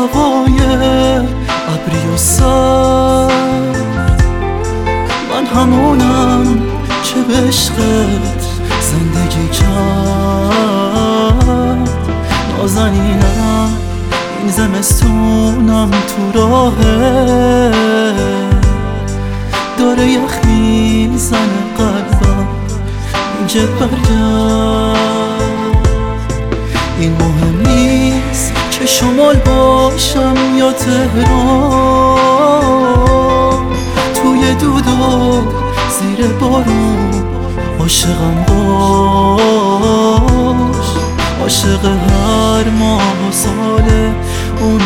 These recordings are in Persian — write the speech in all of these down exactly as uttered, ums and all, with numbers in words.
هوای ابری و سرد، من همونم که به عشقت زندگی کرد. نازنینم این زمستونم تو راهه، داره یخ میزنه قلبم میگه برگرد. این مهم نیست که شمال باشم یا تهران، توی دود و زیر بارون عاشقم باش. عاشق هر ماه و ساله اون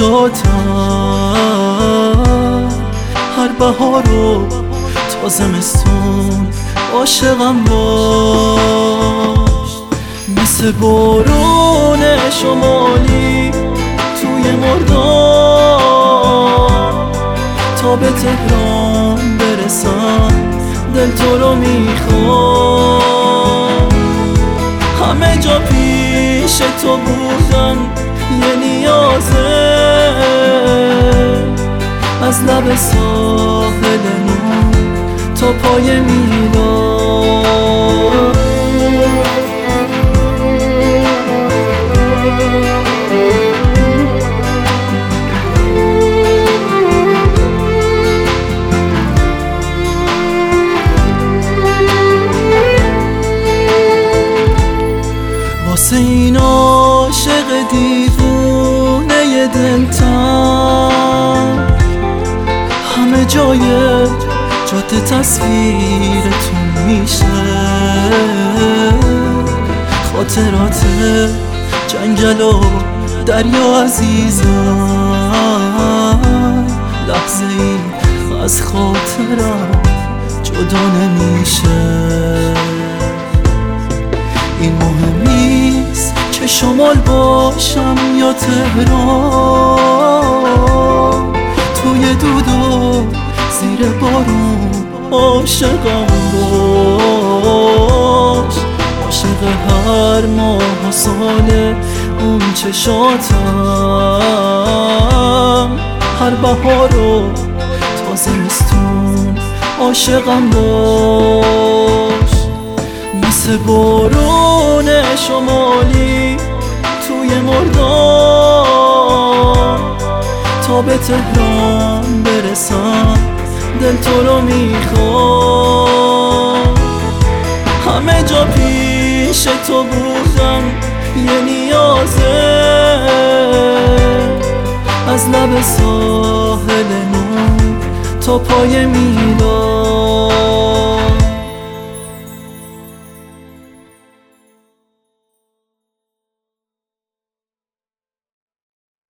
چشاتم، هر بهار و تا زمستون عاشقم باش. مثل بارون شمالی توی مردان، تا به تهران برسم دل تو رو میخوام. همه جا پیش تو بودن یه نیازه، از لب ساحل نور تا پای میلان. واسه این عاشق دیوونه دلتنگ، همه جای جاده تصویرتون میشه. خاطرات جنگل و دریا عزیزم، لحظه ای از خاطرم جدا نمیشه. این مهم نیست که شمال باشم یا تهران، توی دود و زیر بارون عاشقم باش. عاشق هر ماه و ساله اون چشاتم، هر بهار و تا زمستون عاشقم باش. مثل بارون شمالی توی مردان، تا به تهران برسم دل تو رو میخوام. همه جا پیش تو بودم یه نیازه، از لب ساحل نور تا پای میلان.